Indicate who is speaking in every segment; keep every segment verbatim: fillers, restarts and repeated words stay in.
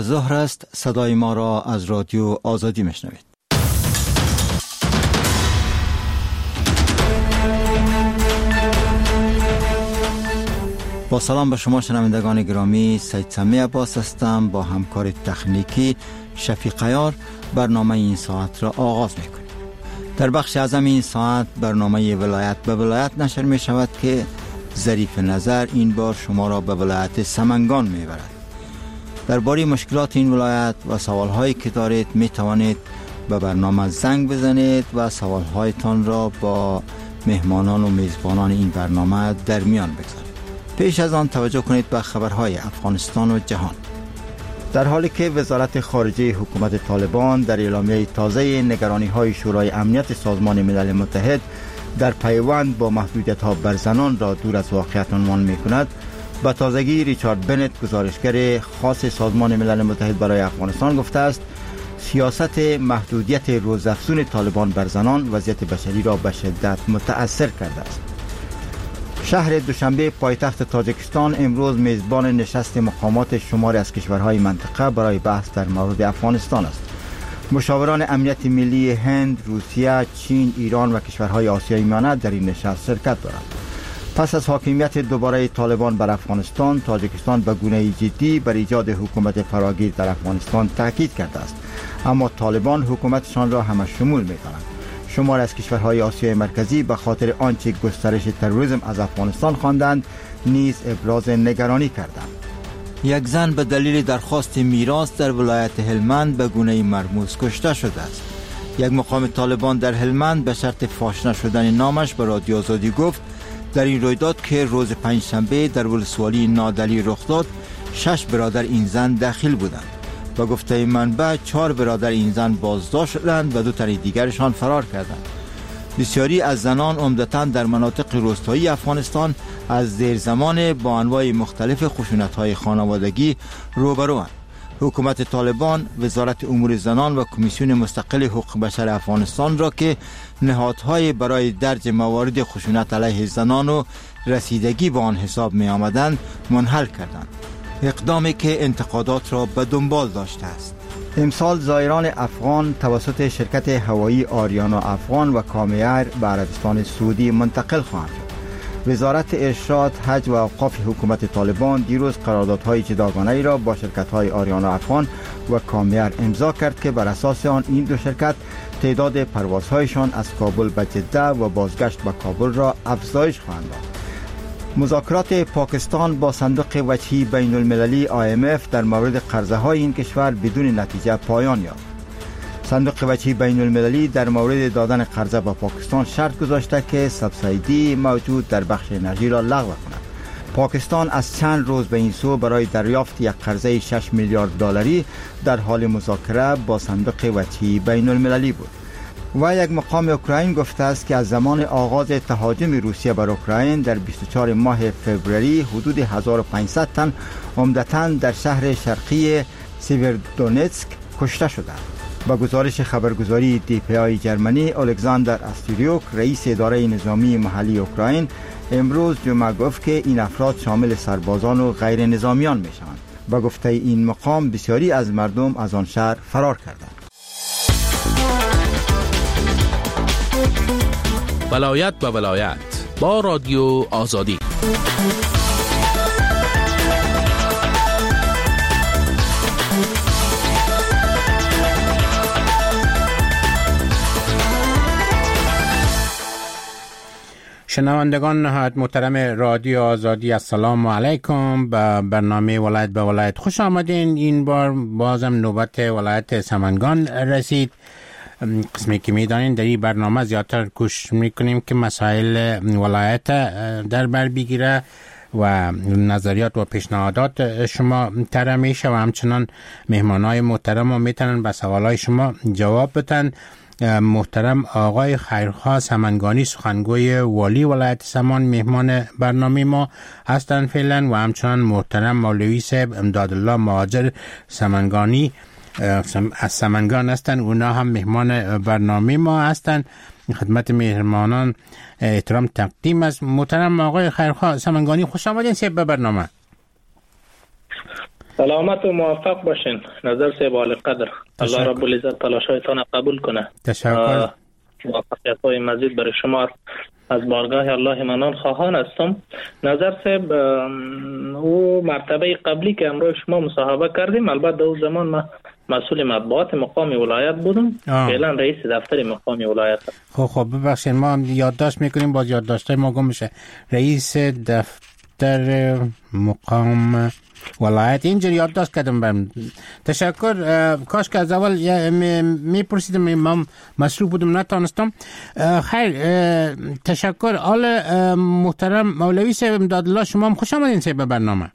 Speaker 1: ظهر است، صدای ما را از رادیو آزادی میشنوید. با سلام به شما شنوندگان گرامی، سید سمی عباس هستم. با همکار تکنیکی شفیق عیار برنامه این ساعت را آغاز میکنیم. در بخش اعظم این ساعت برنامه ولایت به ولایت نشر می شود که ظریف نظر این بار شما را به ولایت سمنگان می برد. درباره مشکلات این ولایت و سوالهایی که دارید می توانید به برنامه زنگ بزنید و سوالهایتان را با مهمانان و میزبانان این برنامه در میان بگذارید. پیش از آن توجه کنید به خبرهای افغانستان و جهان. در حالی که وزارت خارجه حکومت طالبان در اعلامیه تازه نگرانی‌های شورای امنیت سازمان ملل متحد در پیوند با محدودیت‌ها بر زنان را دور از واقعیت عنوان می‌کند، به تازگی ریچارد بنت، گزارشگر خاص سازمان ملل متحد برای افغانستان، گفته است سیاست محدودیت روزافزون طالبان بر زنان وضعیت بشری را به شدت متأثر کرده است. شهر دوشنبه پایتخت تاجیکستان امروز میزبان نشست مقامات شماری از کشورهای منطقه برای بحث در مورد افغانستان است. مشاوران امنیت ملی هند، روسیه، چین، ایران و کشورهای آسیای میانه در این نشست شرکت دارند. پس از حاکمیت دوباره طالبان بر افغانستان، تاجیکستان به گونه‌ای جدی بر ایجاد حکومت فراگیر در افغانستان تاکید کرده است، اما طالبان حکومتشان را همه شمول می‌دانند. شمار از کشورهای آسیای مرکزی به خاطر آنچه گسترش تروریسم از افغانستان خواندند نیز ابراز نگرانی کردند. یک زن به دلیل درخواست میراث در ولایت هلمند به گونه مرموز کشته شده است. یک مقام طالبان در هلمند به شرط فاش نشدن نامش به رادیو آزادی گفت در این رویداد که روز پنجشنبه در ولسوالی نادلی رخ داد، شش برادر این زن داخل بودند. با گفته منبع چهار برادر این زن بازداشت شدند و دو تن دیگرشان فرار کردند. بسیاری از زنان عمدتاً در مناطق روستایی افغانستان از دیر زمان با انواع مختلف خشونت‌های خانوادگی روبروند. حکومت طالبان، وزارت امور زنان و کمیسیون مستقل حقوق بشر افغانستان را که نهادهای برای درج موارد خشونت علیه زنان و رسیدگی به آن حساب می آمدند منحل کردند، اقدامی که انتقادات را به دنبال داشته است. امسال زائران افغان توسط شرکت هوایی آریانا افغان و کامیر به عربستان سعودی منتقل خواهند شد. وزارت ارشاد، حج و اوقاف حکومت طالبان دیروز قراردادهای جداگانه‌ای را با شرکت‌های آریانا افغان و کامیر امضا کرد که بر اساس آن این دو شرکت تعداد پروازهایشان از کابل به جده و بازگشت به کابل را افزایش خواهند داد. مذاکرات پاکستان با صندوق وجهی بین المللی آی ام اف در مورد قرضه های این کشور بدون نتیجه پایان یافت. صندوق وجهی بین المللی در مورد دادن قرضه به پاکستان شرط گذاشته که سبسیدی موجود در بخش انرژی را لغو کند. پاکستان از چند روز به این سو برای دریافت یک قرضه شش میلیارد دلاری در حال مذاکره با صندوق وجهی بین المللی بود. و یک مقام اوکراین گفته است که از زمان آغاز تهاجم روسیه بر اوکراین در بیست و چهارم ماه فوریه حدود هزار و پانصد تن عمدتاً در شهر شرقی سیویرودونتسک کشته شدند. با گزارش خبرگزاری دی پی آی جرمنی، الکساندر استریوک، رئیس اداره نظامی محلی اوکراین، امروز جمعه گفت که این افراد شامل سربازان و غیر نظامیان می شوند. با گفته این مقام بسیاری از مردم از آن شهر فرار کردند.
Speaker 2: ولایت به ولایت با رادیو آزادی. شنوندگان نهایت محترم رادیو آزادی، السلام علیکم. به برنامه ولایت به ولایت خوش آمدین. این بار بازم نوبت ولایت سمنگان رسید. قسمی که میدانین در این برنامه زیادتر کوشش میکنیم که مسائل ولایت در بر بگیره و نظریات و پیشنهادات شما طرح میشه و همچنان مهمانای محترم هم میتونن به سوالای شما جواب بدن. محترم آقای خیرخواه سمنگانی، سخنگوی والی ولایت سمان، مهمان برنامه ما هستند فعلا و همچنان محترم مولوی صاحب امدادالله مهاجر سمنگانی از سمنگان هستند، اونا هم مهمان برنامه ما هستند. خدمت مهمانان احترام تقدیم است. محترم آقای خیرخواه سمنگانی، خوش آمدین سیب به برنامه.
Speaker 3: سلامت و موفق باشین نظر صاحب عالی قدر. الله رب العزت تلاشایتان قبول کنه.
Speaker 2: تشکر.
Speaker 3: موفقیت های مزید برای شما از بارگاه الله منان خواهان هستم. نظر صاحب او مرتبه قبلی که امروز شما مصاحبه کردیم، البته در اون زمان ما مسئول مطبوعات مقام ولایت بودم، فعلا رئیس دفتر مقام ولایت.
Speaker 2: خب خب ببخشید ما یادداشت میکنیم، باز یادداشتای ما گم میشه. رئیس دفتر مقام ولایت اینجوری یادداشت کردم برم. تشکر. کاش که از اول میپرسیدم، من مصروف بودم نتانستم. خیر تشکر. آل محترم مولوی صاحب امدادالله، شما هم خوش آمدین صاحب به برنامه.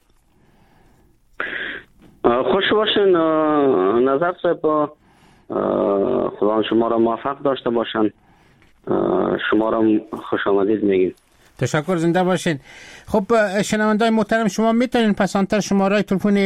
Speaker 4: خوش باشین نظر صاحب، خدا شما را موفق داشته باشن. شما را خوش آمدید میگیم.
Speaker 2: تشکر، زنده باشین. خب شنوندگان محترم، شما میتونین پسانتر شماره تلفن